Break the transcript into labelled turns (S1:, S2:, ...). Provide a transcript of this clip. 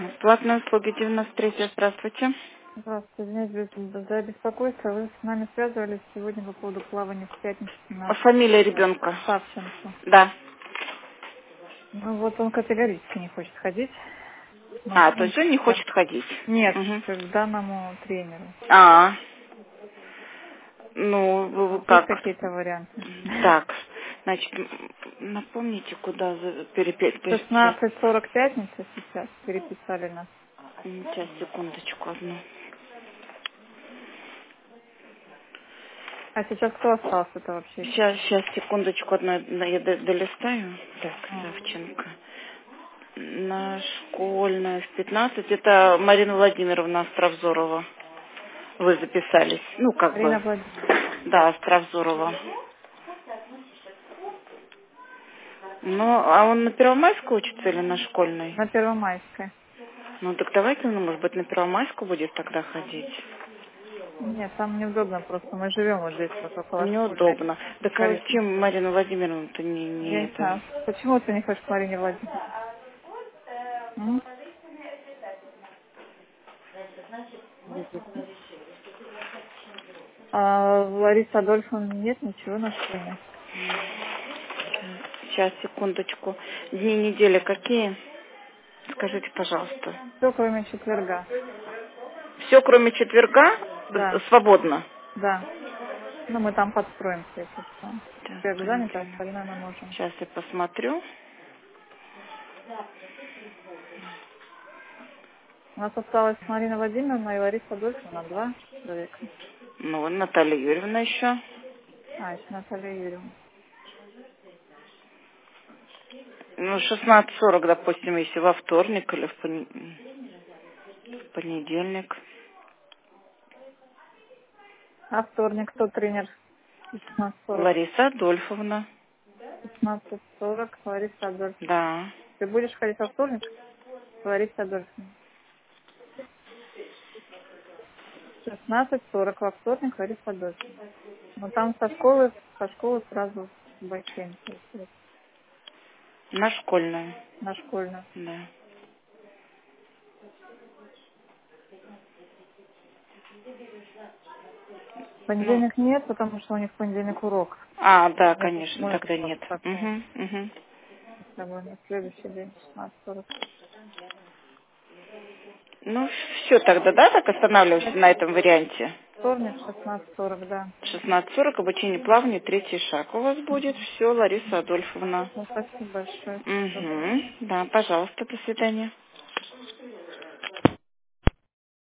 S1: Платные услуги 93. Здравствуйте.
S2: Здравствуйте, извиняюсь за беспокойство. Вы с нами связывались сегодня по поводу плавания в пятницу на
S1: Фамилия ребенка.
S2: Савченко.
S1: Да.
S2: Ну вот он категорически не хочет ходить.
S1: То есть он не
S2: Да.
S1: хочет ходить.
S2: Нет,
S1: Мгм.
S2: к данному тренеру.
S1: А, ну,
S2: Есть
S1: как?
S2: какие-то варианты?
S1: Так, значит, напомните, куда переписать.
S2: 16:40 пятница сейчас переписали нас.
S1: Сейчас, секундочку одну.
S2: А сейчас кто остался-то вообще еще?
S1: Сейчас, секундочку одну, я долистаю. Так,
S2: А,
S1: Савченко. На школьная в 15. Это Марина Владимировна Островзорова. Вы записались. Ну, как бы.
S2: Марина Владимировна.
S1: Да, Островзорова. Ну, а он на Первомайской учится или на школьной?
S2: На Первомайской.
S1: Ну, так давайте, ну, может быть, на Первомайску будет тогда ходить.
S2: Нет, там неудобно просто. Мы живем вот здесь, вот около школьной.
S1: Неудобно. Так а
S2: Карета.
S1: чем Марина Владимировна-то
S2: Я
S1: не
S2: не
S1: это...
S2: знаю, почему ты не хочешь к Марине Владимировне? М? А Лариса Адольфовна нет ничего на школьной.
S1: Сейчас, секундочку. Дни недели какие? Скажите, пожалуйста.
S2: Все, кроме четверга.
S1: Все, кроме четверга,
S2: Да,
S1: свободно.
S2: да. Ну, мы там подстроимся, если что.
S1: Сейчас,
S2: Четверг занято, а
S1: понедельник.
S2: остальное мы можем.
S1: Сейчас я посмотрю.
S2: У нас осталась Марина Владимировна и Лариса Адольфовна, 2 человека.
S1: Ну, Наталья Юрьевна еще.
S2: А, еще Наталья Юрьевна.
S1: Ну, 16:40, допустим, если во вторник или в понедельник.
S2: А вторник кто тренер? 16:40.
S1: Лариса Адольфовна.
S2: 16:40 Лариса Адольфовна.
S1: Да.
S2: Ты будешь ходить во вторник? Лариса Адольфовна. 16:40 во вторник Лариса Адольфовна. Но там со школы сразу в бассейн, получается,
S1: На школьную.
S2: на школьную.
S1: Да.
S2: В
S1: Ну,
S2: понедельник нет, потому что у них в понедельник урок.
S1: да,
S2: Я не
S1: конечно,
S2: сможет
S1: тогда нет.
S2: просто такого.
S1: Угу, угу.
S2: С тобой на следующий день 16:40.
S1: Ну, все тогда, да, так останавливаемся на этом варианте.
S2: Вторник 16:40, да.
S1: 16:40, обучение плаванию, третий шаг у вас будет. Все, Лариса Адольфовна.
S2: Ну, спасибо большое. Всего доброго.
S1: Угу. Да, пожалуйста, до свидания.